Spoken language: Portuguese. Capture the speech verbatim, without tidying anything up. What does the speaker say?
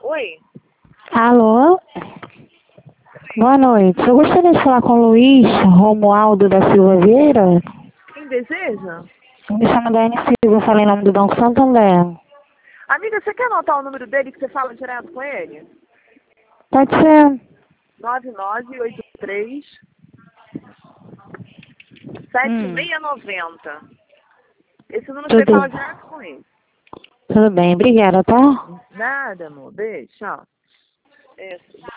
Oi? Alô? Boa noite. Eu gostaria de falar com o Luiz Romualdo da Silva Vieira. Quem deseja? Me chamo Daiane Silva, eu falei em nome do Banco Santander. Amiga, você quer anotar o número dele que você fala direto com ele? Pode ser. nove nove oito três sete Hum, seis nove zero. Esse número você tudo, fala direto com ele. tudo bem, obrigada, tá? Nada, amor. Beijo, tchau. É,